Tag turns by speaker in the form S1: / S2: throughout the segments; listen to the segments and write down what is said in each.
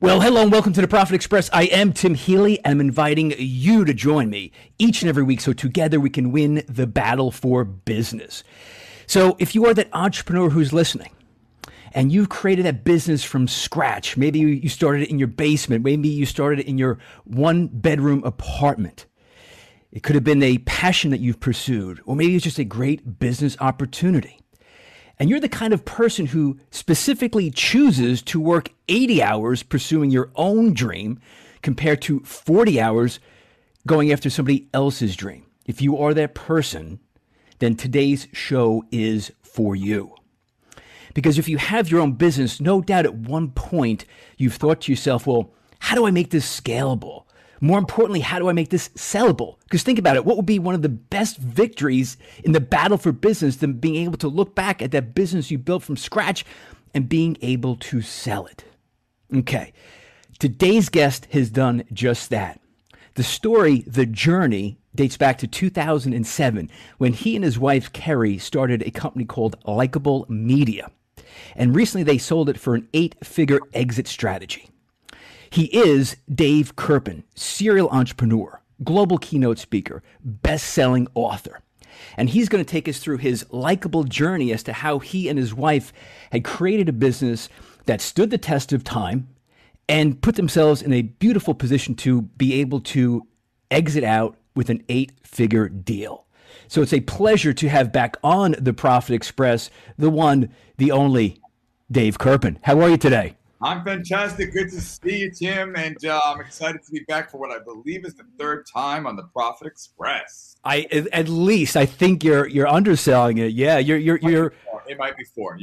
S1: Well, hello and welcome to the Profit Express. I am Tim Healy and I'm inviting you to join me each and every week so together we can win the battle for business. So if you are that entrepreneur who's listening and you've created that business from scratch, maybe you started it in your basement, maybe you started it in your one-bedroom apartment. It could have been a passion that you've pursued, or maybe it's just a great business opportunity. And you're the kind of person who specifically chooses to work 80 hours pursuing your own dream compared to 40 hours going after somebody else's dream. If you are that person, then today's show is for you. Because if you have your own business, no doubt at one point you've thought to yourself, well, how do I make this scalable? More importantly, how do I make this sellable? Because think about it, what would be one of the best victories in the battle for business than being able to look back at that business you built from scratch and being able to sell it? Okay, today's guest has done just that. The story, the journey, dates back to 2007 when he and his wife, Kerry, started a company called Likeable Media. And recently they sold it for an 8-figure exit strategy. He is Dave Kerpen, serial entrepreneur, global keynote speaker, best-selling author. And he's going to take us through his likable journey as to how he and his wife had created a business that stood the test of time and put themselves in a beautiful position to be able to exit out with an 8-figure deal. So it's a pleasure to have back on the Profit Express, the one, the only, Dave Kerpen. How are you today?
S2: I'm fantastic. Good to see you, Tim, and I'm excited to be back for what I believe is the third time on the Profit Express.
S1: At least I think you're underselling it. Yeah, you're.
S2: It might be four.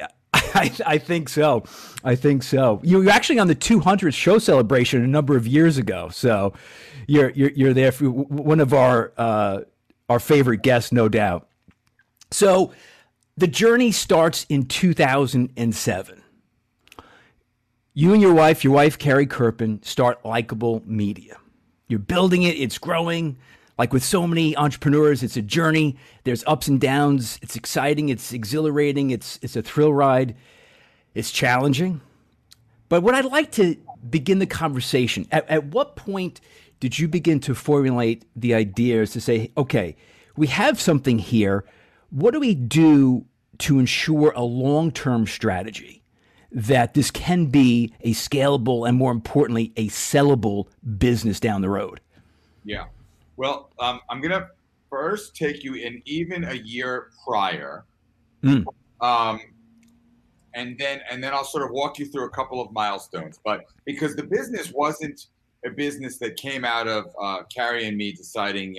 S1: I think so. I think so. You were actually on the 200th show celebration a number of years ago, so you're there for one of our favorite guests, no doubt. So the journey starts in 2007. You and your wife, Kerry Kerpen, start Likeable Media. You're building it. It's growing. Like with so many entrepreneurs, it's a journey. There's ups and downs. It's exciting. It's exhilarating. It's a thrill ride. It's challenging. But what I'd like to begin the conversation, at what point did you begin to formulate the ideas to say, okay, we have something here. What do we do to ensure a long-term strategy that this can be a scalable and, more importantly, a sellable business down the road?
S2: Yeah. Well, I'm going to first take you in even a year prior. And then I'll sort of walk you through a couple of milestones. But because the business wasn't a business that came out of Carrie and me deciding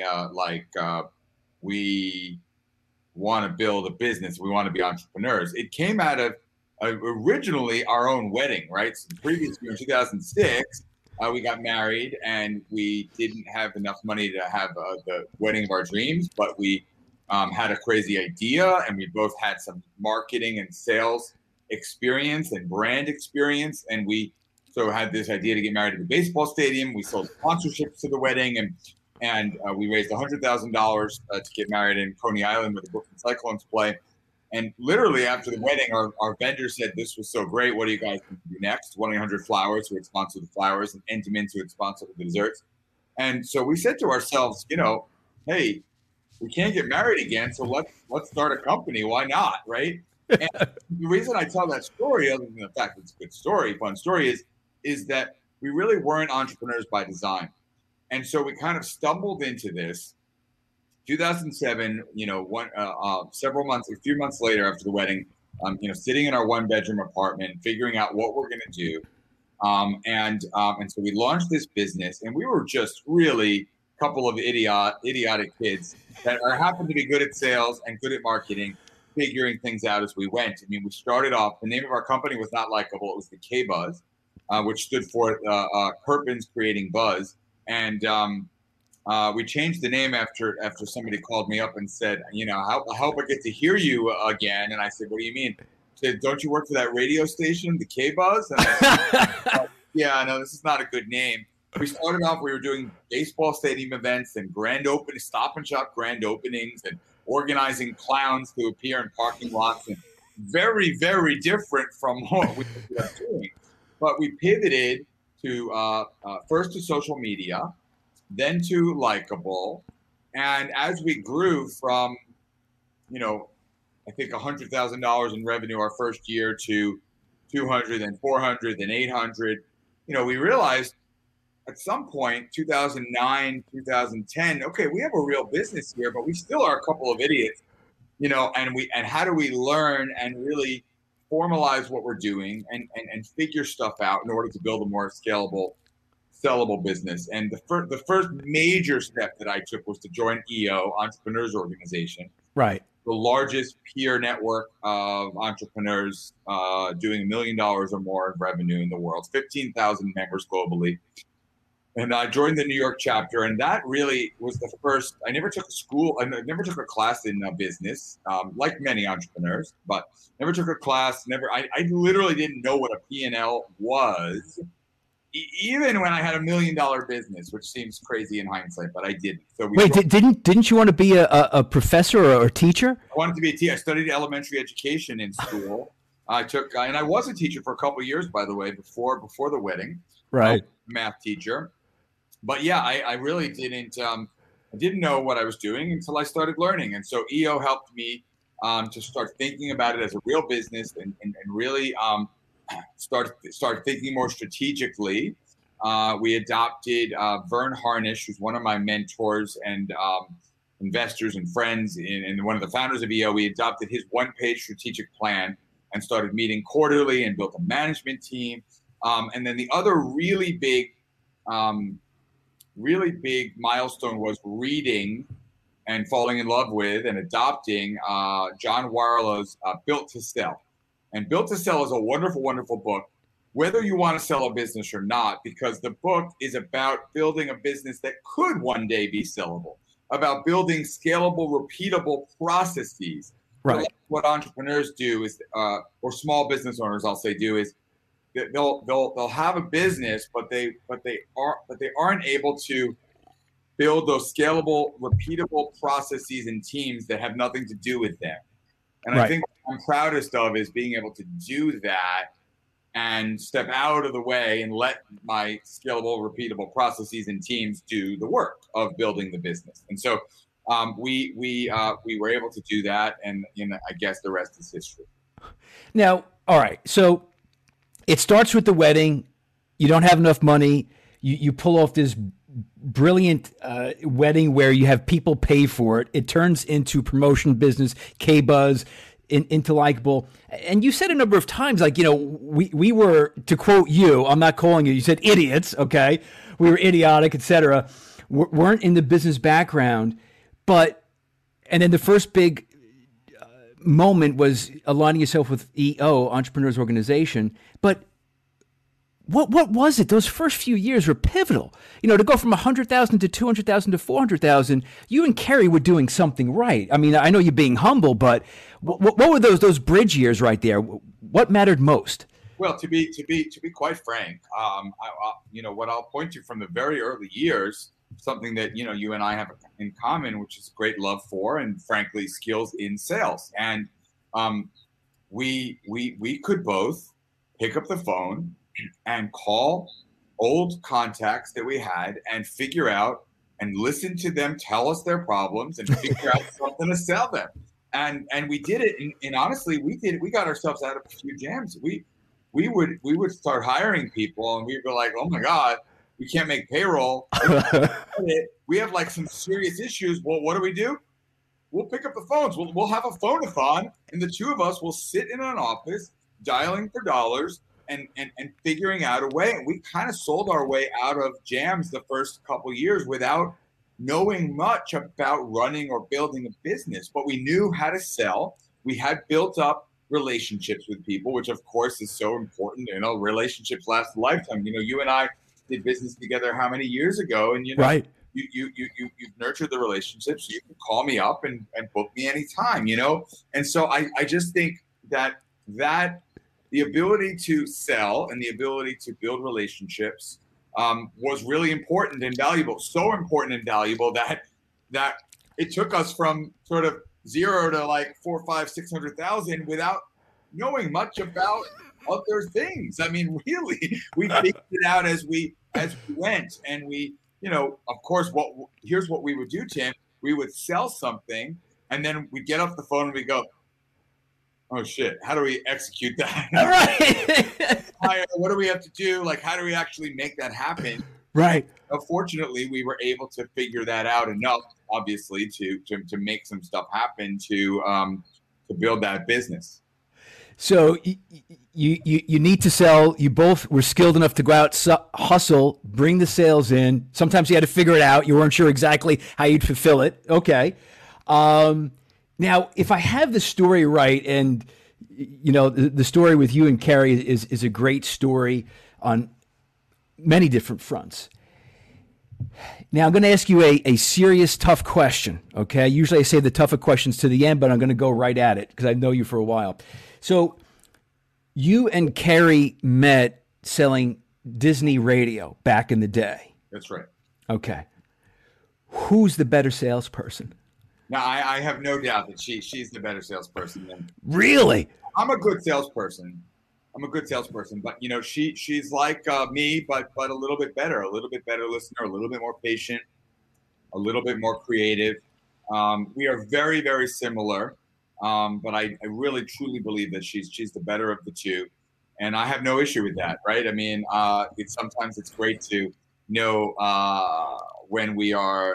S2: we want to build a business, we want to be entrepreneurs. It came out of originally our own wedding, right? So the previous year in 2006, we got married and we didn't have enough money to have the wedding of our dreams, but we had a crazy idea and we both had some marketing and sales experience and brand experience. And we so had this idea to get married at the baseball stadium. We sold sponsorships to the wedding and we raised $100,000 to get married in Coney Island where the Brooklyn Cyclones play. And literally after the wedding, our vendor said, this was so great. What do you guys think to do next? 1-800-Flowers, who had sponsored the flowers, and Entenmann's, who had sponsored the desserts. And so we said to ourselves, hey, we can't get married again, so let's start a company. Why not, right? And the reason I tell that story, other than the fact that it's a good story, fun story, is that we really weren't entrepreneurs by design. And so we kind of stumbled into this. 2007, a few months later after the wedding, sitting in our one-bedroom apartment, figuring out what we're going to do. And so we launched this business, and we were just really a couple of idiotic kids that happened to be good at sales and good at marketing, figuring things out as we went. I mean, we started off, the name of our company was not Likeable, it was the K-Buzz, which stood for Kerpen's Creating Buzz. And we changed the name after somebody called me up and said, I hope I get to hear you again. And I said, what do you mean? He said, don't you work for that radio station, the K-Buzz? And I said, yeah, no, this is not a good name. We started off, we were doing baseball stadium events and stop and shop grand openings and organizing clowns to appear in parking lots, and very, very different from what we ended up doing. But we pivoted to first to social media, then to Likeable. And as we grew from, I think $100,000 in revenue our first year to 200, then 400, then 800, we realized at some point, 2009, 2010, okay, we have a real business here, but we still are a couple of idiots, and how do we learn and really formalize what we're doing and figure stuff out in order to build a more scalable, sellable business. And the first major step that I took was to join EO, Entrepreneurs Organization.
S1: Right.
S2: The largest peer network of entrepreneurs doing $1 million or more in revenue in the world, 15,000 members globally. And I joined the New York chapter, and that really was the first. I never took a class in business, like many entrepreneurs, but never took a class. I literally didn't know what a P&L was, even when I had $1 million business, which seems crazy in hindsight, but I didn't. So
S1: didn't you want to be a professor or a teacher?
S2: I wanted to be a teacher. I studied elementary education in school. And I was a teacher for a couple of years, by the way, before the wedding.
S1: Right.
S2: Math teacher. But yeah, I really didn't. I didn't know what I was doing until I started learning, and so EO helped me to start thinking about it as a real business and really start thinking more strategically. We adopted Vern Harnish, who's one of my mentors and investors and friends, and one of the founders of EO. We adopted his one-page strategic plan and started meeting quarterly and built a management team. And then the other really big milestone was reading and falling in love with and adopting John Warrillow's Built to Sell. And Built to Sell is a wonderful, wonderful book, whether you want to sell a business or not, because the book is about building a business that could one day be sellable, about building scalable, repeatable processes.
S1: Right.
S2: So what entrepreneurs do is, or small business owners, I'll say, do is they'll have a business, but they aren't able to build those scalable, repeatable processes and teams that have nothing to do with them. And
S1: right.
S2: I think what I'm proudest of is being able to do that and step out of the way and let my scalable, repeatable processes and teams do the work of building the business. And so we were able to do that, and I guess the rest is history.
S1: Now, all right, so it starts with the wedding. You don't have enough money. You pull off this brilliant wedding where you have people pay for it. It turns into promotion business, K-Buzz, into Likeable. And you said a number of times, like, we were, to quote you, I'm not calling you said idiots, okay? We were idiotic, etc. Weren't in the business background. And then the first big moment was aligning yourself with EO, Entrepreneurs Organization. But what was it? Those first few years were pivotal. To go from 100,000 to 200,000 to 400,000. You and Kerry were doing something right. I mean, I know you're being humble, but what were those bridge years right there? What mattered most?
S2: Well, to be quite frank, what I'll point to from the very early years, something that you and I have in common, which is great love for, and frankly, skills in sales. And we could both pick up the phone and call old contacts that we had and figure out and listen to them tell us their problems and figure out something to sell them. And we did it. And honestly, we got ourselves out of a few jams. We would start hiring people, and we'd be like, oh my God, we can't make payroll. We have like some serious issues. Well, what do? We'll pick up the phones. We'll have a phone-a-thon, and the two of us will sit in an office dialing for dollars and figuring out a way. And we kind of sold our way out of jams the first couple of years without knowing much about running or building a business, but we knew how to sell. We had built up relationships with people, which of course is so important. Relationships last a lifetime. You and I did business together how many years ago, and
S1: right.
S2: You've nurtured the relationship, so you can call me up and book me anytime, And so I just think that the ability to sell and the ability to build relationships was really important and valuable. So important and valuable that it took us from sort of zero to like 400,000, 500,000, 600,000 without knowing much about other things. I mean, really, we figured it out as we went, and we, of course, here's what we would do, Tim. We would sell something, and then we'd get off the phone and we go, oh shit, how do we execute that?
S1: All right.
S2: What do we have to do? Like, how do we actually make that happen?
S1: Right.
S2: Fortunately, we were able to figure that out enough, obviously, to make some stuff happen to build that business.
S1: So you need to sell. You both were skilled enough to go out, hustle, bring the sales in. Sometimes you had to figure it out. You weren't sure exactly how you'd fulfill it. Okay. Now, if I have the story right, and the story with you and Carrie is a great story on many different fronts. Now, I'm going to ask you a serious, tough question, okay? Usually I save the tougher questions to the end, but I'm going to go right at it because I know you for a while. So you and Carrie met selling Disney radio back in the day.
S2: That's right.
S1: Okay. Who's the better salesperson?
S2: Now, I have no doubt that she's the better salesperson than
S1: Really?
S2: I'm a good salesperson. But she's like me, but a little bit better listener, a little bit more patient, a little bit more creative. We are very, very similar, but I really truly believe that she's the better of the two, and I have no issue with that. Right? I mean, sometimes it's great to know when we are.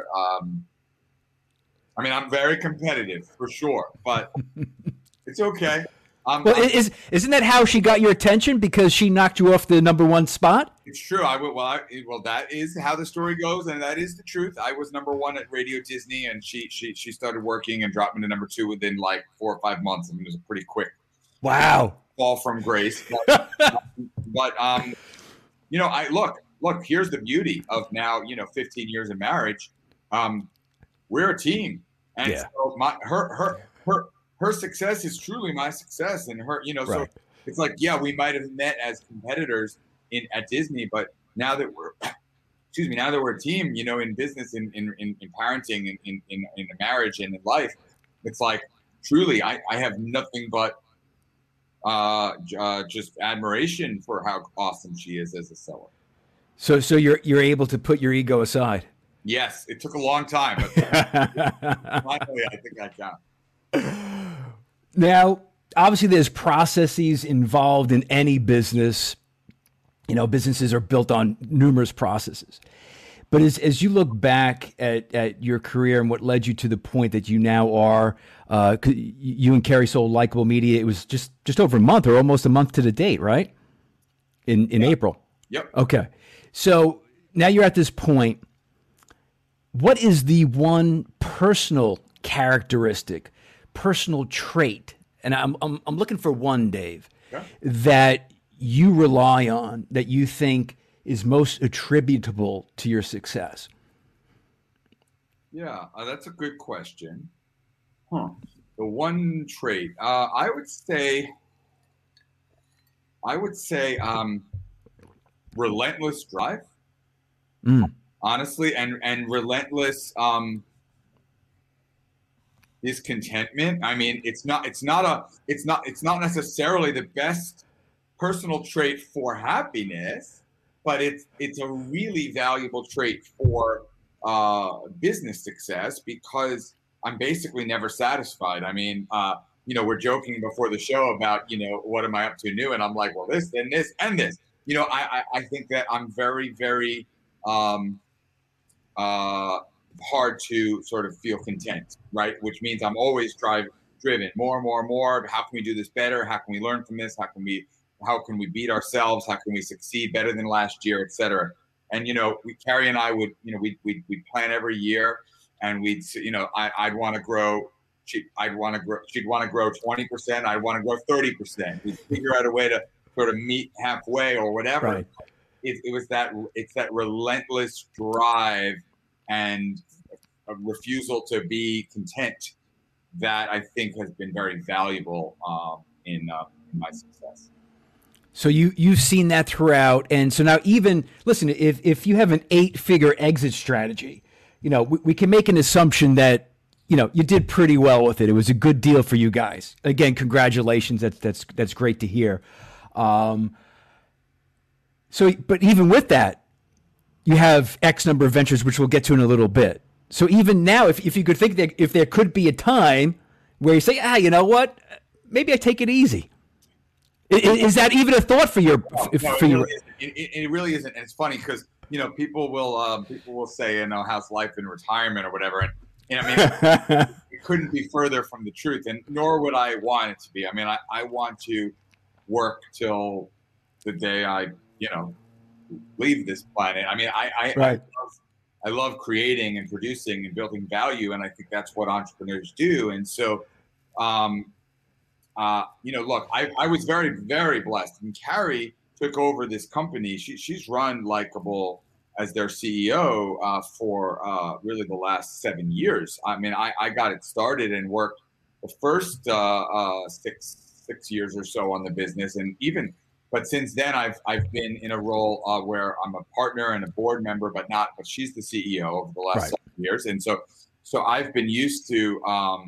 S2: I mean, I'm very competitive for sure, but it's okay.
S1: Isn't that how she got your attention? Because she knocked you off the number one spot?
S2: It's true. Well, that is how the story goes, and that is the truth. I was number one at Radio Disney, and she started working and dropped me to number two within like 4 or 5 months. I mean, it was a pretty quick fall from grace. But I look. Here's the beauty of now, 15 years of marriage. We're a team, and so her success is truly my success, and her,
S1: right.
S2: So it's like, we might have met as competitors at Disney, but now that we're a team, in business, in parenting, in a marriage, and in life, it's like truly, I have nothing but just admiration for how awesome she is as a seller.
S1: So you're able to put your ego aside.
S2: Yes, it took a long time, but finally, I think I can.
S1: Now, obviously, there's processes involved in any business. Businesses are built on numerous processes. But as you look back at your career and what led you to the point that you now are, you and Carrie sold Likeable Media. It was just over a month, or almost a month to the date, right? In April.
S2: Yep.
S1: Okay. So now you're at this point. What is the one personal characteristic, personal trait, and I'm looking for one, Dave, that you rely on, that you think is most attributable to your success?
S2: Yeah, that's a good question. The one trait, I would say, relentless drive. Honestly, and relentless discontentment. I mean, it's not necessarily the best personal trait for happiness, but it's a really valuable trait for business success, because I'm basically never satisfied. I mean, we're joking before the show about, what am I up to new? And I'm like, well, this and this and this. I think that I'm very, very hard to sort of feel content, right? Which means I'm always driven more and more and more. How can we do this better? How can we learn from this? How can we beat ourselves? How can we succeed better than last year, et cetera? And, Carrie and I would, we'd plan every year, and we'd, I'd want to grow. She'd want to grow 20%. I'd want to grow 30%. We'd figure out a way to sort of meet halfway or whatever.
S1: Right.
S2: It's that relentless drive and a refusal to be content that I think has been very valuable in my success.
S1: So you've seen that throughout, and so now even listen, if you have an 8-figure exit strategy, we can make an assumption that you did pretty well with it. It was a good deal for you guys. Again, congratulations. That's great to hear. But even with that, you have X number of ventures, which we'll get to in a little bit. So even now, if you could think that if there could be a time where you say, you know what, maybe I take it easy. Is that even a thought for your?
S2: It really isn't. And it's funny because people will say how's life in retirement or whatever, and it couldn't be further from the truth, and nor would I want it to be. I mean, I want to work till the day I leave this planet. I mean, I love creating and producing and building value, and I think that's what entrepreneurs do. And so, look, I was very, very blessed. And Carrie took over this company. She's run Likeable as their CEO for really the last 7 years. I mean, I got it started and worked the first 6 years or so on the business, but since then I've been in a role where I'm a partner and a board member, but she's the CEO over the last 7 years, and so I've been used to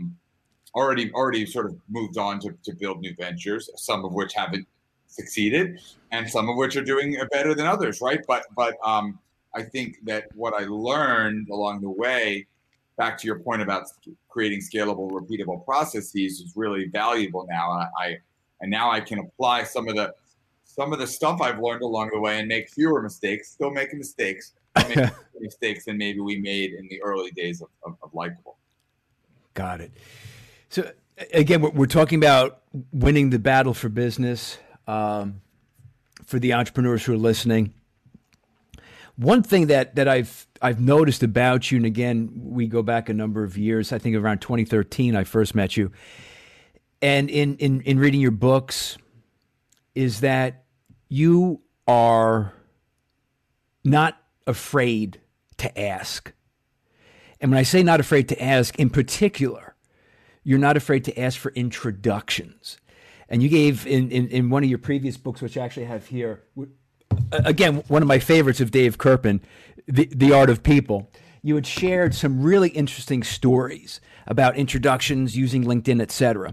S2: already sort of moved on to build new ventures, some of which haven't succeeded, and some of which are doing better than others, right? But I think that what I learned along the way, back to your point about creating scalable, repeatable processes, is really valuable now. And now I can apply some of the stuff I've learned along the way and make fewer mistakes. Still making mistakes, mistakes than maybe we made in the early days of Likeable.
S1: Got it. So again, we're talking about winning the battle for business. For the entrepreneurs who are listening, one thing that I've noticed about you, and again, we go back a number of years. I think around 2013, I first met you, and in reading your books, is that you are not afraid to ask. And when I say not afraid to ask, in particular, you're not afraid to ask for introductions. And you gave in one of your previous books, which I actually have here, again, one of my favorites of Dave Kerpen, The Art of People, you had shared some really interesting stories about introductions using LinkedIn, et cetera.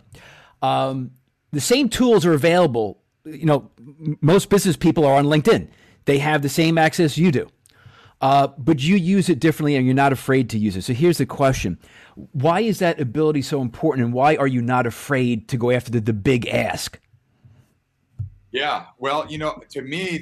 S1: The same tools are available. Most business people are on LinkedIn. They have the same access you do. But you use it differently and you're not afraid to use it. So here's the question. Why is that ability so important, and why are you not afraid to go after the big ask?
S2: Yeah, well, to me,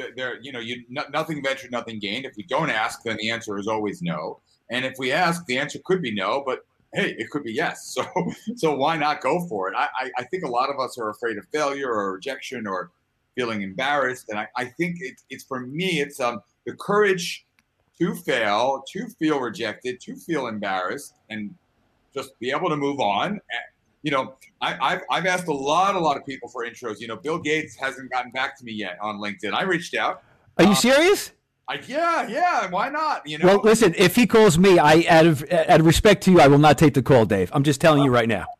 S2: nothing ventured, nothing gained. If we don't ask, then the answer is always no. And if we ask, the answer could be no, but hey, it could be yes. So why not go for it? I think a lot of us are afraid of failure or rejection or feeling embarrassed. And I think it's for me, it's the courage to fail, to feel rejected, to feel embarrassed, and just be able to move on. I've asked a lot of people for intros. Bill Gates hasn't gotten back to me yet on LinkedIn. I reached out.
S1: Are you serious?
S2: Yeah. Why not?
S1: Well, listen, if he calls me, out of respect to you, I will not take the call, Dave. I'm just telling you right now.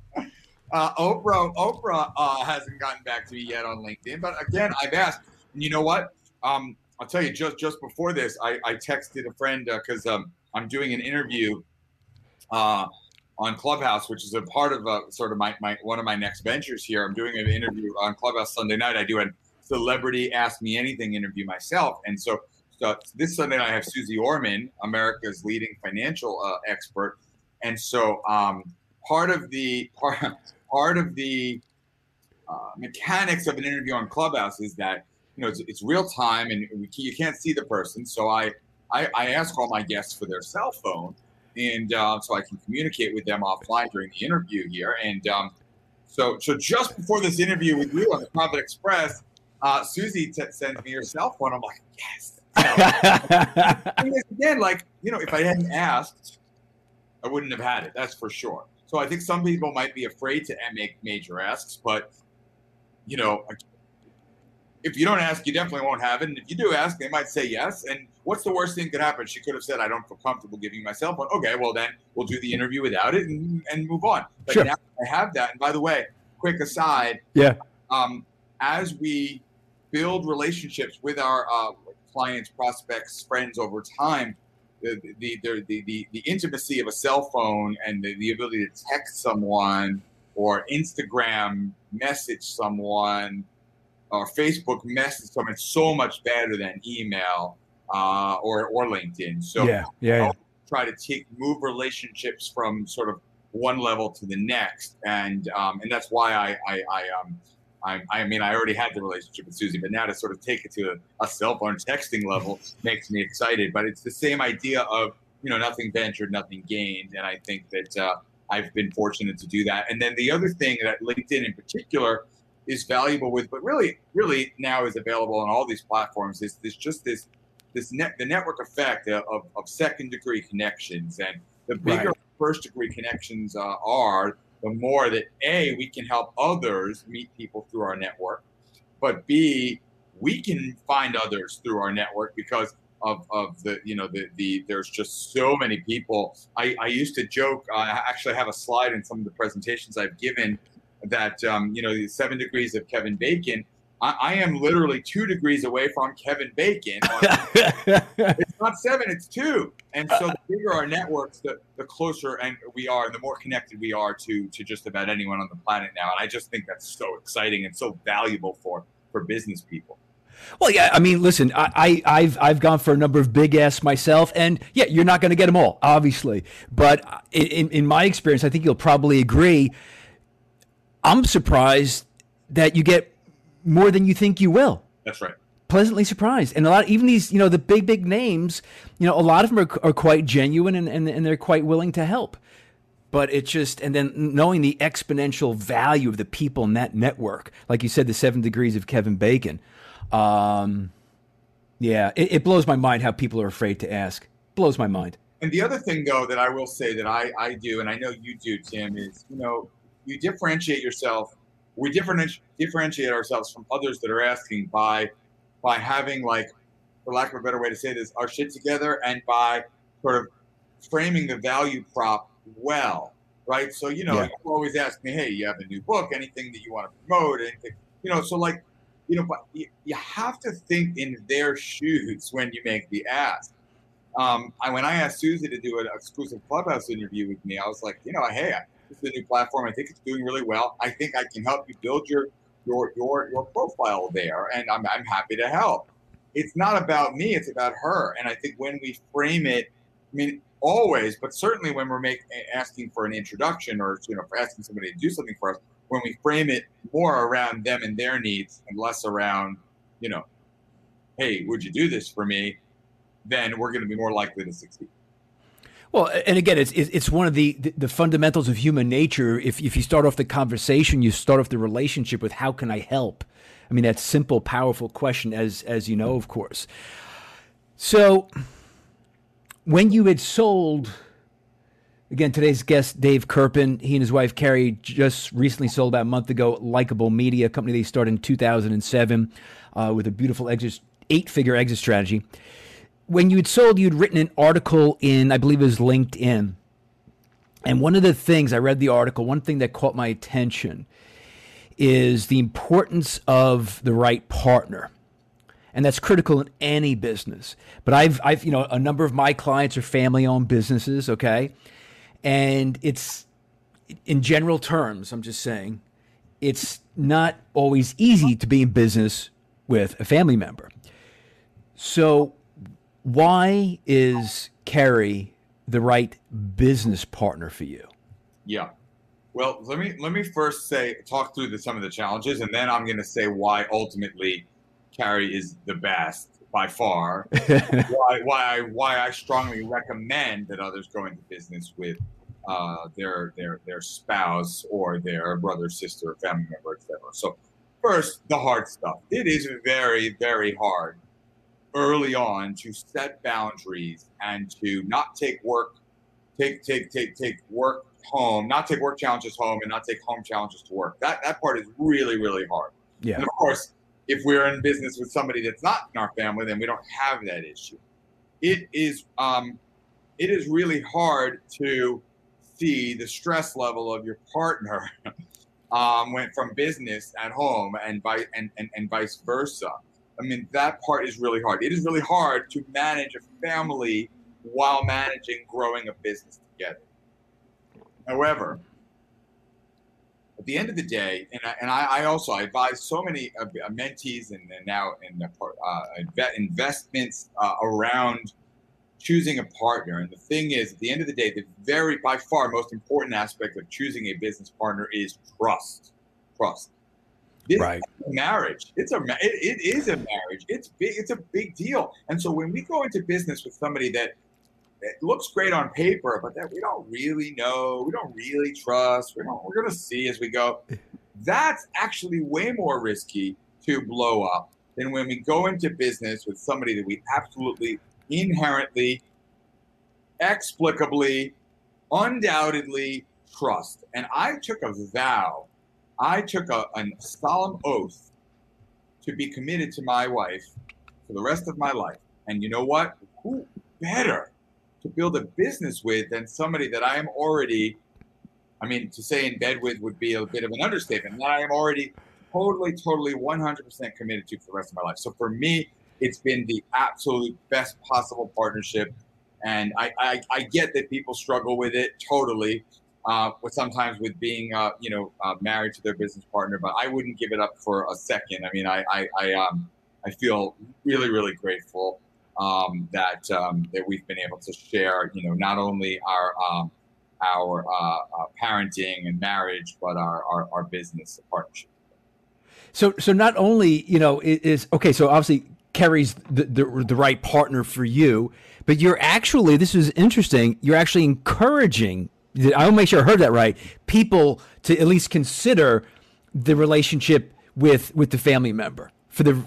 S2: Oprah hasn't gotten back to me yet on LinkedIn, but again, I've asked. And you know what? I'll tell you, just before this, I texted a friend because I'm doing an interview on Clubhouse, which is a part of sort of my one of my next ventures here. I'm doing an interview on Clubhouse Sunday night. I do a celebrity Ask Me Anything interview myself, and so this Sunday night I have Susie Orman, America's leading financial expert, and so part of the mechanics of an interview on Clubhouse is that it's real time and you can't see the person. So I ask all my guests for their cell phone, and so I can communicate with them offline during the interview here. And so just before this interview with you on the Profit Express, Susie sends me her cell phone. I'm like, yes. Again, if I hadn't asked, I wouldn't have had it. That's for sure. So I think some people might be afraid to make major asks, but if you don't ask, you definitely won't have it. And if you do ask, they might say yes. And what's the worst thing that could happen? She could have said, I don't feel comfortable giving you my cell phone. Okay, well then we'll do the interview without it and move on. But
S1: sure.
S2: Now I have that. And by the way, quick aside, as we build relationships with our clients, prospects, friends over time, the intimacy of a cell phone and the ability to text someone or Instagram message someone or Facebook message someone so much better than email or LinkedIn. So
S1: yeah.
S2: try to move relationships from sort of one level to the next, and that's why I mean, I already had the relationship with Susie, but now to sort of take it to a cell phone texting level makes me excited. But it's the same idea of, nothing ventured, nothing gained. And I think that I've been fortunate to do that. And then the other thing that LinkedIn in particular is valuable with, but really now is available on all these platforms, is the network effect of second degree connections. And the bigger first degree connections are, the more that A, we can help others meet people through our network, but B, we can find others through our network because of the there's just so many people. I used to joke, I actually have a slide in some of the presentations I've given that, the 7 degrees of Kevin Bacon. I am literally 2 degrees away from Kevin Bacon. It's not 7, it's 2. And so the bigger our networks, the closer we are, and the more connected we are to just about anyone on the planet now. And I just think that's so exciting and so valuable for business people.
S1: Well, yeah, I mean, listen, I've gone for a number of big asks myself, and yeah, you're not going to get them all, obviously. But in my experience, I think you'll probably agree, I'm surprised that you get more than you think you will.
S2: That's right.
S1: Pleasantly surprised. And even these, the big names, a lot of them are quite genuine and they're quite willing to help. But it's just, and then knowing the exponential value of the people in that network, like you said, the 7 degrees of Kevin Bacon. It blows my mind how people are afraid to ask. Blows my mind.
S2: And the other thing, though, that I will say that I do, and I know you do, Tim, is, you differentiate yourself. We differentiate ourselves from others that are asking by having, like, for lack of a better way to say this, our shit together, and by sort of framing the value prop well, right? So, you always ask me, hey, you have a new book, anything that you want to promote, anything, so like, but you have to think in their shoes when you make the ask. When I asked Susie to do an exclusive Clubhouse interview with me, I was like, hey, this is a new platform. I think it's doing really well. I think I can help you build your profile there, and I'm happy to help. It's not about me; it's about her. And I think when we frame it, I mean, always, but certainly when we're asking for an introduction, or for asking somebody to do something for us, when we frame it more around them and their needs and less around, hey, would you do this for me? Then we're going to be more likely to succeed.
S1: Well, and again, it's one of the fundamentals of human nature. If you start off the conversation, you start off the relationship with how can I help? I mean, that simple, powerful question, as you know, of course. So when you had sold, again, today's guest, Dave Kerpen, he and his wife, Carrie, just recently sold about a month ago, Likeable Media, a company they started in 2007 with a beautiful 8-figure exit strategy. When you had sold, you'd written an article in, I believe it was LinkedIn. And one of the things, I read the article, one thing that caught my attention is the importance of the right partner. And that's critical in any business. But I've a number of my clients are family-owned businesses, okay? And it's, in general terms, I'm just saying, it's not always easy to be in business with a family member. So why is Carrie the right business partner for you?
S2: Yeah. Well, let me first talk through some of the challenges, and then I'm going to say why ultimately Carrie is the best by far. why I strongly recommend that others go into business with their spouse or their brother, sister, family member, etc. So first, the hard stuff. It is very, very hard early on to set boundaries and to not take work home, not take work challenges home, and not take home challenges to work. That part is really, really hard.
S1: Yeah.
S2: And of course, if we're in business with somebody that's not in our family, then we don't have that issue. It is really hard to see the stress level of your partner went from business at home and vice versa. I mean, that part is really hard. It is really hard to manage a family while managing growing a business together. However, at the end of the day, I also I advise so many mentees and now investments around choosing a partner. And the thing is, at the end of the day, the very by far most important aspect of choosing a business partner is trust. Trust. This
S1: Right.
S2: is a marriage. It is a marriage. It's big. It's a big deal. And so when we go into business with somebody that it looks great on paper, but that we don't really know, we don't really trust, we're going to see as we go. That's actually way more risky to blow up than when we go into business with somebody that we absolutely, inherently, explicably, undoubtedly trust. And I took a vow, I took a solemn oath to be committed to my wife for the rest of my life. And you know what? Who better to build a business with than somebody that I am already, I mean, to say in bed with would be a bit of an understatement, that I am already totally 100% committed to for the rest of my life. So for me, it's been the absolute best possible partnership. And I get that people struggle with it totally, sometimes with being, married to their business partner, but I wouldn't give it up for a second. I mean, I feel really grateful that we've been able to share, not only our parenting and marriage, but our business partnership.
S1: So not only, is okay. So obviously Kerry's the right partner for you, but you're actually, this is interesting. You're actually encouraging, I want to make sure I heard that right, people to at least consider the relationship with the family member for the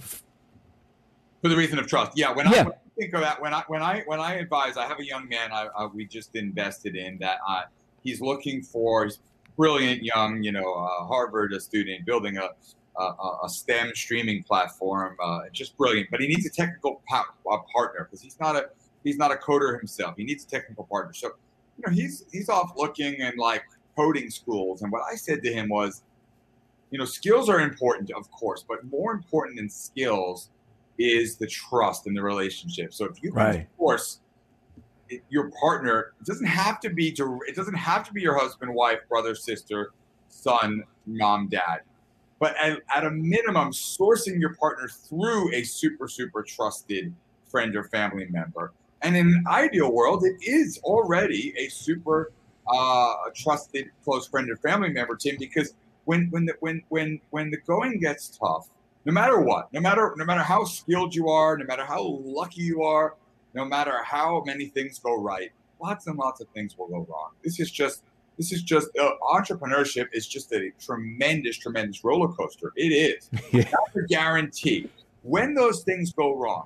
S2: reason of trust. Yeah. When I think of that, when I advise, I have a young man we just invested in that he's looking for, he's brilliant young, Harvard student building a STEM streaming platform, just brilliant. But he needs a technical partner because he's not a coder himself. He needs a technical partner. So, he's off looking in like coding schools. And what I said to him was, skills are important, of course, but more important than skills is the trust in the relationship. So if you can force your partner, it doesn't have to be your husband, wife, brother, sister, son, mom, dad. But at a minimum, sourcing your partner through a super trusted friend or family member. And in an ideal world, it is already a super trusted close friend or family member, Tim, because when the going gets tough, no matter what, no matter how skilled you are, no matter how lucky you are, no matter how many things go right, lots and lots of things will go wrong. This is just entrepreneurship is just a tremendous roller coaster. It is. Yeah. That's a guarantee. When those things go wrong,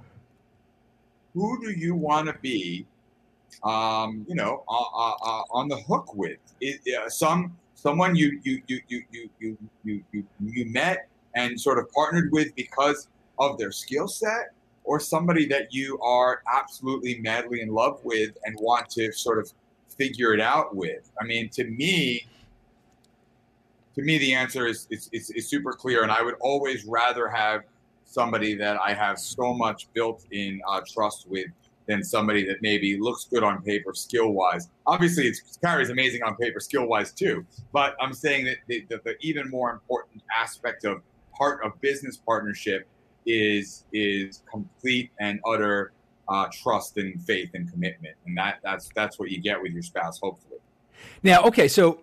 S2: who do you want to be, on the hook with? Someone you met and sort of partnered with because of their skill set, or somebody that you are absolutely madly in love with and want to sort of figure it out with? I mean, to me, the answer is super clear, and I would always rather have somebody that I have so much built-in trust with than somebody that maybe looks good on paper skill-wise. Obviously, Carrie's amazing on paper skill-wise too, but I'm saying that the even more important aspect of business partnership is complete and utter trust and faith and commitment, and that's what you get with your spouse, hopefully.
S1: Now, okay, so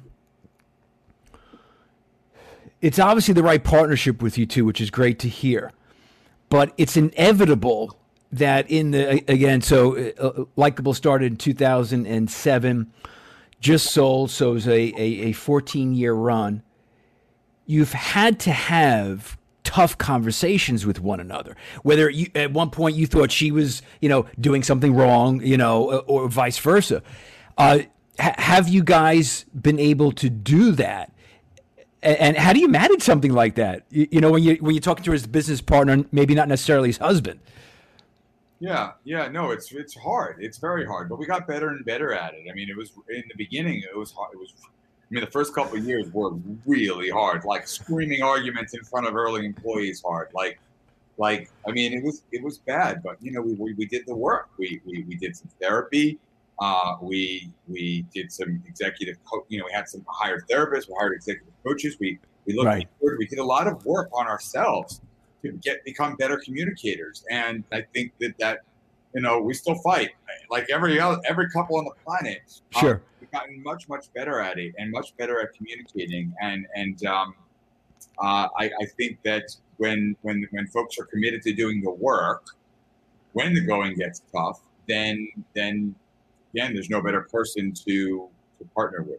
S1: it's obviously the right partnership with you two, which is great to hear, but it's inevitable that Likeable started in 2007, just sold, so it was a 14-year run. You've had to have tough conversations with one another, whether you, at one point you thought she was, doing something wrong, or vice versa. Have you guys been able to do that? And how do you manage something like that? When you're talking to his business partner, maybe not necessarily his husband.
S2: Yeah, no, it's hard. It's very hard, but we got better and better at it. I mean, it was in the beginning, it was hard. The first couple of years were really hard. Like screaming arguments in front of early employees hard. It was bad, but we did the work. We did some therapy. We did some executive, we had some hired therapists, we hired executive coaches. We looked
S1: Right.
S2: inward. We did a lot of work on ourselves to become better communicators. And I think that we still fight like every couple on the planet.
S1: Sure.
S2: We've gotten much better at it and much better at communicating. I think that when folks are committed to doing the work, when the going gets tough, then again, there's no better person to partner with.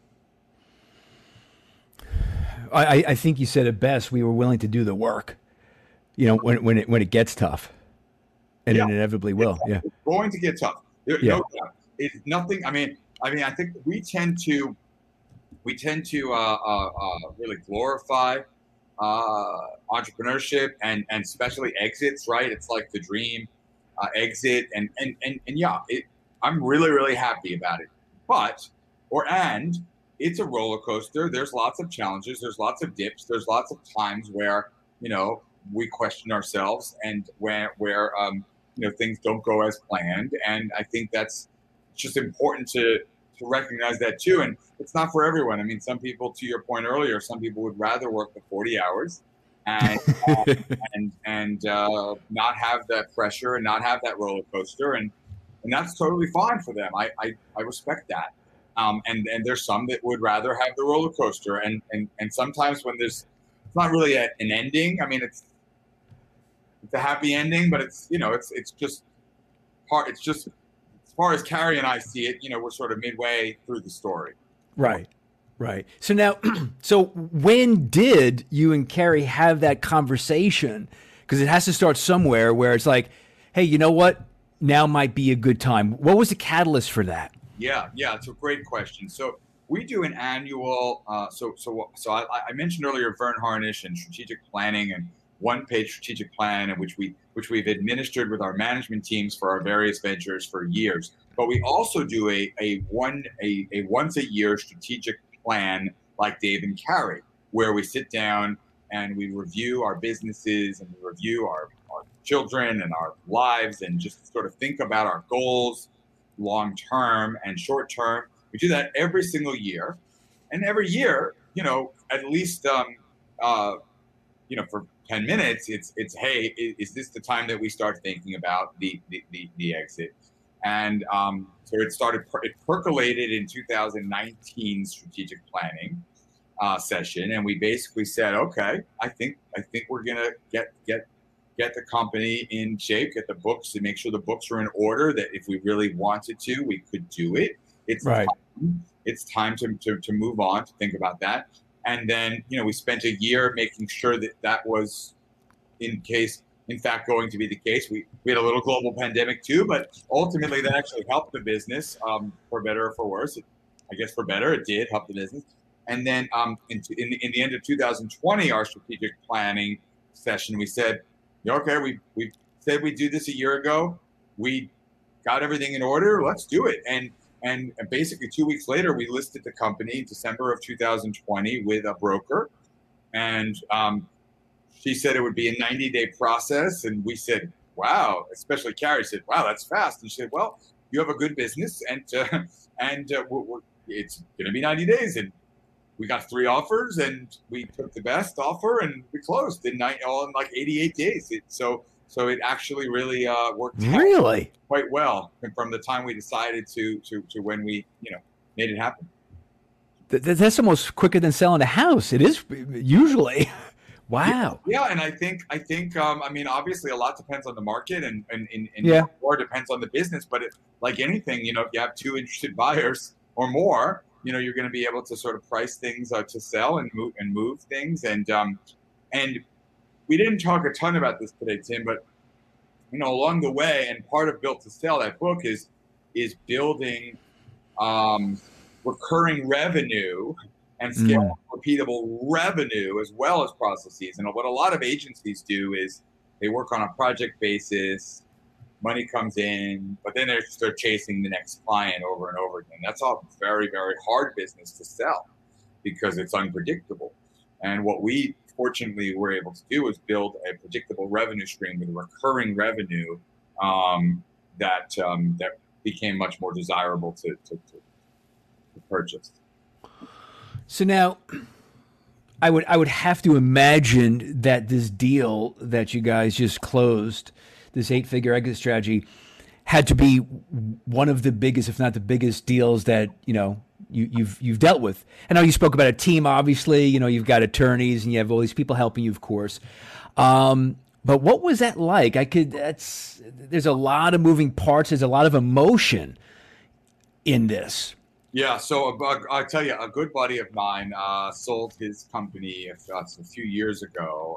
S1: I think you said it best. We were willing to do the work, when it gets tough, and it inevitably will. Yeah,
S2: it's going to get tough. No doubt. It's nothing. I mean, I think we tend to really glorify entrepreneurship and especially exits. Right? It's like the dream exit, and yeah, I'm really happy about it. And it's a roller coaster. There's lots of challenges. There's lots of dips. There's lots of times where we question ourselves and where things don't go as planned. And I think that's just important to recognize that too. And it's not for everyone. I mean, some people, to your point earlier, some people would rather work the 40 hours and not have that pressure and not have that roller coaster. And that's totally fine for them. I respect that. And there's some that would rather have the roller coaster. And sometimes when it's not really an ending. I mean, it's a happy ending, but it's just part. It's just, as far as Carrie and I see it, we're sort of midway through the story.
S1: Right. So now, so when did you and Carrie have that conversation? Because it has to start somewhere where it's like, hey, you know what? Now might be a good time. What was the catalyst for that?
S2: Yeah, it's a great question. So we do an annual. I mentioned earlier Verne Harnish and strategic planning and one-page strategic plan, and which we've administered with our management teams for our various ventures for years. But we also do a once a year strategic plan like Dave and Carrie, where we sit down and we review our businesses and we review our children and our lives and just sort of think about our goals, long term and short term. We do that every single year, and every year, at least for 10 minutes, it's hey, is this the time that we start thinking about the exit? And so it percolated in 2019 strategic planning session, and we basically said, okay, I think we're gonna get the company in shape, get the books, and make sure the books are in order, that if we really wanted to, we could do it. It's right. It's time to move on, to think about that. And then, we spent a year making sure that was in fact going to be the case. We had a little global pandemic too, but ultimately that actually helped the business, for better or for worse. I guess for better, it did help the business. And then in the end of 2020, our strategic planning session, we said, okay, we said we'd do this a year ago. We got everything in order. Let's do it. And basically 2 weeks later, we listed the company December of 2020 with a broker. And she said it would be a 90-day process. And we said, wow, especially Carrie said, wow, that's fast. And she said, well, you have a good business and it's going to be 90 days. And we got 3 offers and we took the best offer and we closed in like 88 days. So it actually really worked out quite well from the time we decided to when we made it happen.
S1: That's almost quicker than selling a house. It is usually. Wow.
S2: Yeah, and I think I mean, obviously a lot depends on the market and more depends on the business. But like anything, if you have 2 interested buyers or more, you're going to be able to sort of price things to sell and move things. And we didn't talk a ton about this today, Tim, but along the way, and part of Built to Sell, that book is building recurring revenue and scalable, repeatable revenue as well as processes. And what a lot of agencies do is they work on a project basis. Money comes in, but then they're chasing the next client over and over again. That's all very, very hard business to sell because it's unpredictable. And what we fortunately were able to do is build a predictable revenue stream with recurring revenue that became much more desirable to purchase.
S1: So now, I would have to imagine that this deal that you guys just closed, this 8-figure exit strategy, had to be one of the biggest, if not the biggest, deals that you've dealt with. I know you spoke about a team. Obviously, you've got attorneys and you have all these people helping you, of course. But what was that like? There's a lot of moving parts. There's a lot of emotion in this.
S2: Yeah, so I'll tell you, a good buddy of mine sold his company a few years ago,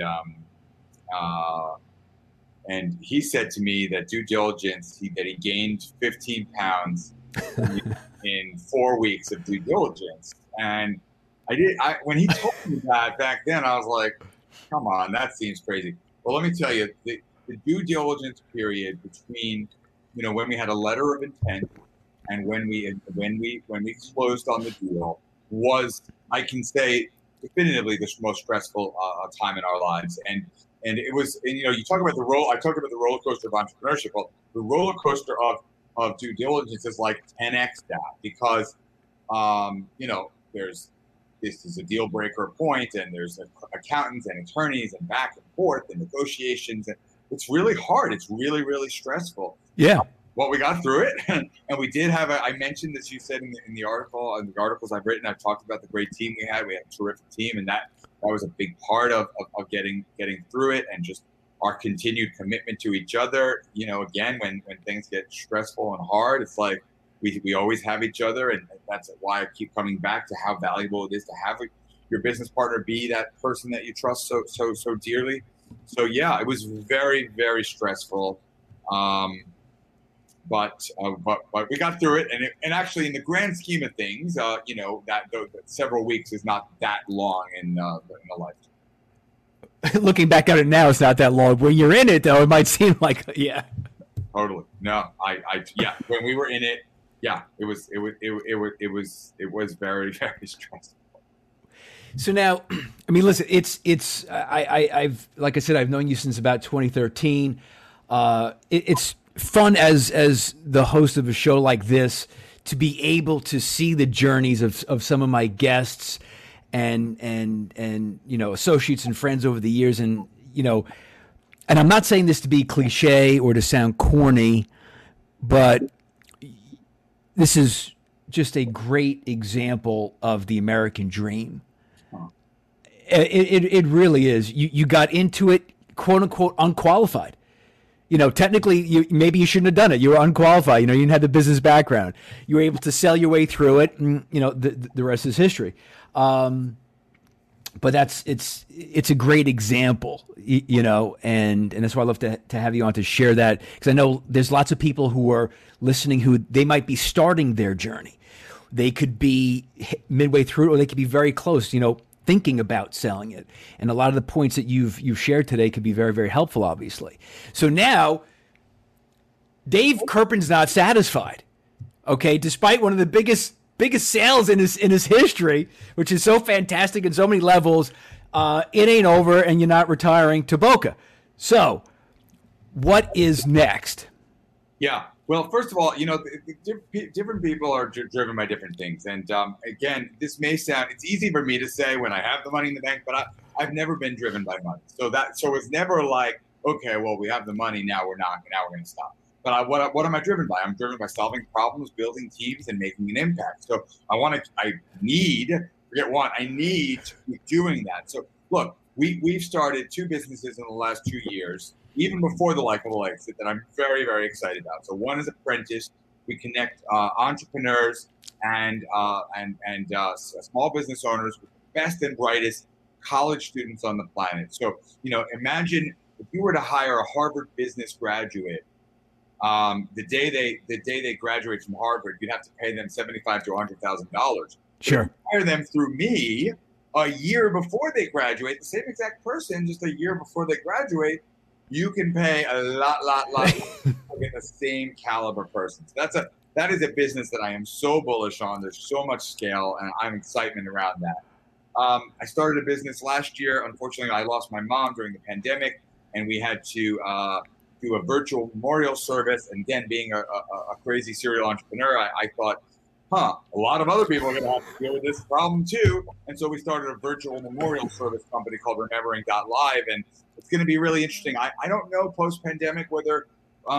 S2: and he said to me that due diligence, that he gained 15 pounds in 4 weeks of due diligence. And when he told me that back then, I was like, come on, that seems crazy. Well, let me tell you, the due diligence period between, when we had a letter of intent and when we closed on the deal was, I can say definitively, the most stressful time in our lives. And it was, you talk about I talk about the roller coaster of entrepreneurship. Well, the roller coaster of due diligence is like 10x that, because, this is a deal breaker point, and there's accountants and attorneys and back and forth and negotiations. And it's really hard. It's really, really stressful.
S1: Yeah.
S2: Well, we got through it, and we did have I mentioned, as you said in the article, and the articles I've written, I've talked about the great team we had. We had a terrific team, and that was a big part of getting through it, and just our continued commitment to each other. Again, when things get stressful and hard, it's like we always have each other, and that's why I keep coming back to how valuable it is to have your business partner be that person that you trust so dearly. So yeah, it was very, very stressful. But we got through it, and actually, in the grand scheme of things, that several weeks is not that long in a lifetime.
S1: Looking back at it now, it's not that long. When you're in it, though, it might seem like, yeah.
S2: Totally. No, yeah. When we were in it, yeah, it was very, very stressful.
S1: So now, I mean, listen, I've like I said, I've known you since about 2013. It's fun as the host of a show like this to be able to see the journeys of some of my guests and associates and friends over the years, and I'm not saying this to be cliche or to sound corny, but this is just a great example of the American dream. It really is. You got into it, quote unquote, unqualified. Technically, maybe you shouldn't have done it. You were unqualified. You didn't have the business background. You were able to sell your way through it, and the rest is history. But it's a great example, and that's why I love to have you on to share that, because I know there's lots of people who are listening who they might be starting their journey. They could be midway through it, or they could be very close, thinking about selling it. And a lot of the points that you've shared today could be very, very helpful, obviously. So now, Dave Kerpen's not satisfied. Okay, despite one of the biggest sales in his history, which is so fantastic in so many levels, it ain't over, and you're not retiring to Boca. So, what is next?
S2: Yeah. Well, first of all, different people are driven by different things. And again, this may sound, it's easy for me to say when I have the money in the bank, but I've never been driven by money. So it's never like, okay, well, we have the money, now we're going to stop. But what am I driven by? I'm driven by solving problems, building teams, and making an impact. So I need to keep doing that. So look, we've started 2 businesses in the last 2 years, even before the Likeable Exit, that I'm very, very excited about. So one is Apprentice. We connect entrepreneurs and small business owners with the best and brightest college students on the planet. So, imagine if you were to hire a Harvard business graduate, the day they graduate from Harvard, you'd have to pay them $75,000 to $100,000.
S1: Sure.
S2: Hire them through me a year before they graduate, the same exact person, just a year before they graduate, you can pay a lot to get the same caliber person. So that is a business that I am so bullish on. There's so much scale, and I'm excitement around that. I started a business last year. Unfortunately, I lost my mom during the pandemic, and we had to do a virtual memorial service. And again, being a crazy serial entrepreneur, I thought, a lot of other people are going to have to deal with this problem too. And so we started a virtual memorial service company called Remembering.live. And it's going to be really interesting. I don't know post-pandemic whether,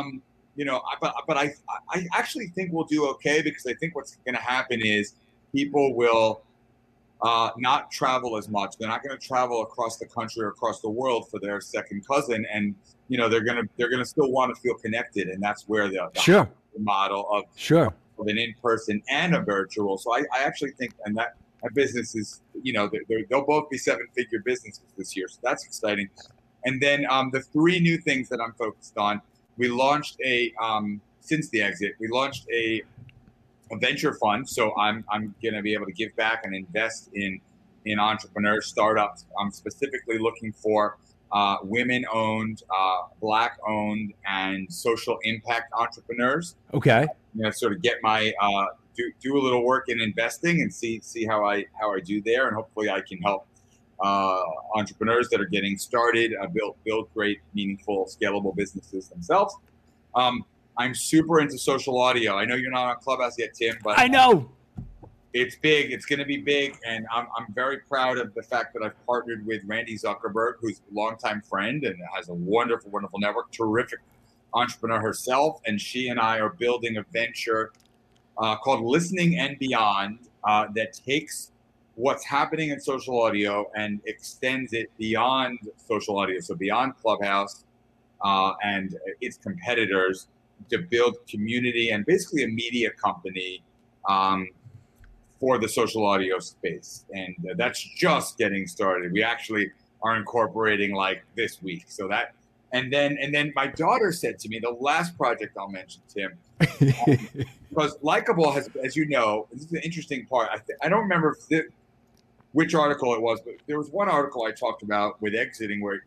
S2: but I actually think we'll do okay, because I think what's going to happen is people will not travel as much. They're not going to travel across the country or across the world for their second cousin. And, they're going to still want to feel connected. And that's where the
S1: sure.
S2: model of an in-person and a virtual. So I actually think, and that business is, they'll both be 7-figure businesses this year. So that's exciting. And then the 3 new things that I'm focused on, we launched since the exit, we launched a venture fund. So I'm going to be able to give back and invest in entrepreneurs, startups. I'm specifically looking for women-owned, Black-owned, and social impact entrepreneurs.
S1: Okay.
S2: Sort of get my do a little work in investing and see how I do there, and hopefully I can help entrepreneurs that are getting started build great, meaningful, scalable businesses themselves. I'm super into social audio. I know you're not on Clubhouse yet, Tim, but
S1: I know
S2: it's big. It's going to be big, and I'm very proud of the fact that I've partnered with Randy Zuckerberg, who's a longtime friend and has a wonderful, wonderful network, terrific entrepreneur herself, and she and I are building a venture called Listening and Beyond that takes what's happening in social audio and extends it beyond social audio, so beyond Clubhouse and its competitors, to build community and basically a media company for the social audio space. And that's just getting started. We actually are incorporating like this week. So that, and then my daughter said to me, the last project I'll mention, Tim, because Likeable has, as you know, this is an interesting part. I don't remember which article it was, but there was one article I talked about with exiting where,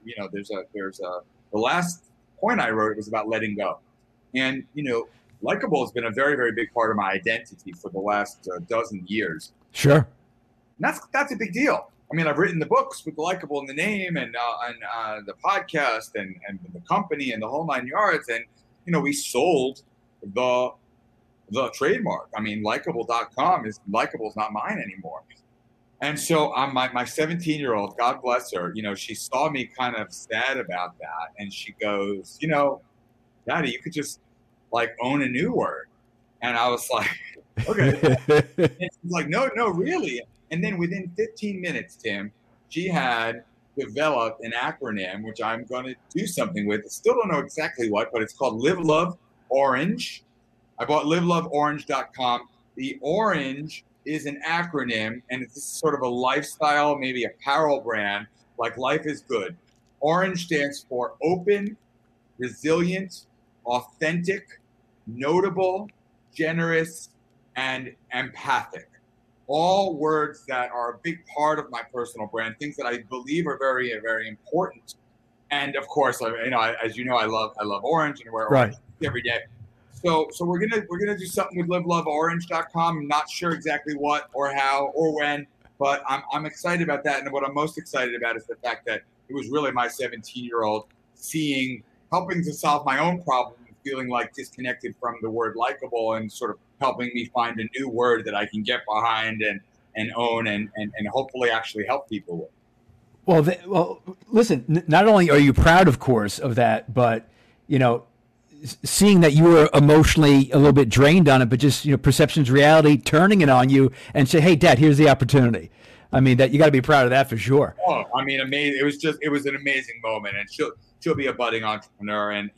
S2: the last point I wrote was about letting go. And, Likeable has been a very, very big part of my identity for the last dozen years.
S1: Sure.
S2: And that's a big deal. I mean, I've written the books with Likeable in the name, and the podcast and the company and the whole 9 yards. And, we sold the trademark. I mean, Likeable.com Likeable is not mine anymore. And so my 17-year-old, God bless her, she saw me kind of sad about that. And she goes, Daddy, you could just own a new word. And I was like, okay. And she's like, no, really. And then within 15 minutes, Tim, she had developed an acronym, which I'm going to do something with. I still don't know exactly what, but it's called Live Love Orange. I bought liveloveorange.com. The orange is an acronym, and it's sort of a lifestyle, maybe apparel brand, like Life is Good. Orange stands for open, resilient, authentic, notable, generous, and empathic. All words that are a big part of my personal brand, things that I believe are very, very important. And of course, as you know, I love orange and wear orange every day. So we're gonna do something with liveloveorange.com. I'm not sure exactly what or how or when, but I'm excited about that. And what I'm most excited about is the fact that it was really my 17-year-old helping to solve my own problem, feeling disconnected from the word Likeable, and sort of helping me find a new word that I can get behind and own and hopefully actually help people with.
S1: Well, listen, not only are you proud, of course, of that, but, seeing that you were emotionally a little bit drained on it, but just, perception's reality, turning it on you and say, hey, Dad, here's the opportunity. I mean, that you got to be proud of that for sure.
S2: Oh, I mean, amazing. It was an amazing moment, and she'll be a budding entrepreneur. And,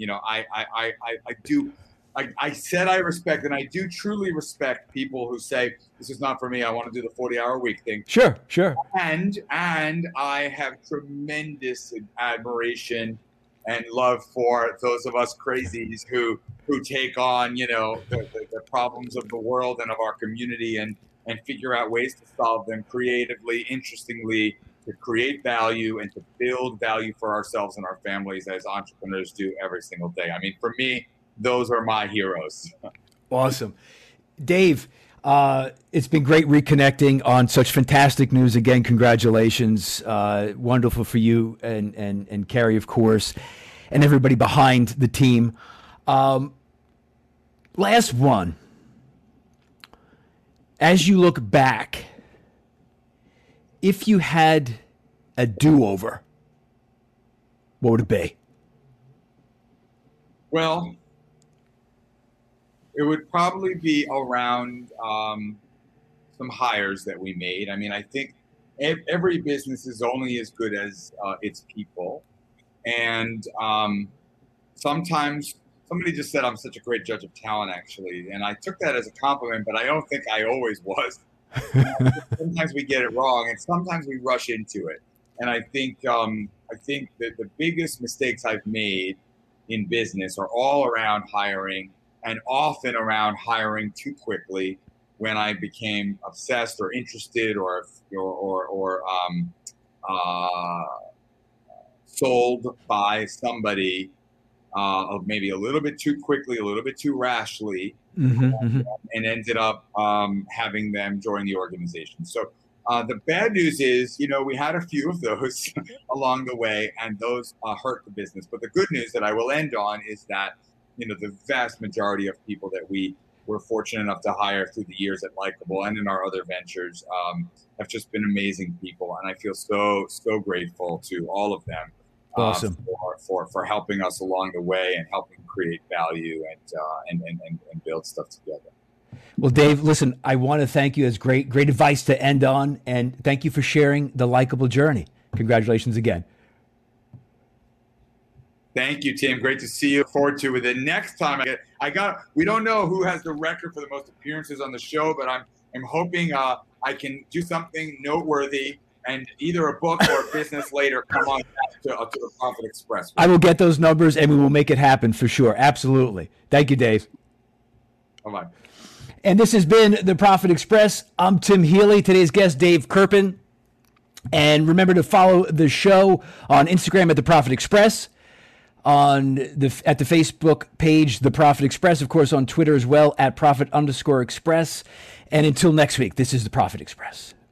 S2: I said I respect, and I do truly respect people who say, this is not for me. I want to do the 40-hour week thing.
S1: Sure.
S2: And I have tremendous admiration and love for those of us crazies who take on, the problems of the world and of our community and figure out ways to solve them creatively, interestingly, to create value and to build value for ourselves and our families as entrepreneurs do every single day. I mean, for me, those are my heroes.
S1: Awesome. Dave, it's been great reconnecting on such fantastic news. Again, congratulations. Wonderful for you and Carrie, of course. and everybody behind the team. Last one. As you look back, if you had a do-over, what would it be?
S2: Well, it would probably be around some hires that we made. I mean, I think every business is only as good as its people. And sometimes somebody just said I'm such a great judge of talent, actually. And I took that as a compliment, but I don't think I always was. Sometimes we get it wrong, and sometimes we rush into it. And I think that the biggest mistakes I've made in business are all around hiring, and often around hiring too quickly when I became obsessed or interested or sold by somebody maybe a little bit too quickly, a little bit too rashly, and ended up having them join the organization. So the bad news is, we had a few of those along the way, and those hurt the business. But the good news that I will end on is that, the vast majority of people that we were fortunate enough to hire through the years at Likeable and in our other ventures have just been amazing people. And I feel so, so grateful to all of them.
S1: Awesome.
S2: For helping us along the way and helping create value and build stuff together.
S1: Well, Dave, listen, I want to thank you. It's great advice to end on, and thank you for sharing the Likeable journey. Congratulations again.
S2: Thank you, Tim. Great to see you. Look forward to it. The next time we don't know who has the record for the most appearances on the show, but I'm hoping I can do something noteworthy, and either a book or a business later come on back to the Profit Express.
S1: I will get those numbers, and we will make it happen for sure. Absolutely. Thank you, Dave.
S2: Bye-bye.
S1: And this has been the Profit Express. I'm Tim Healy. Today's guest, Dave Kerpen. And remember to follow the show on Instagram at the Profit Express, at the Facebook page, The Profit Express, of course, on Twitter as well, at Profit_Express. And until next week, this is the Profit Express.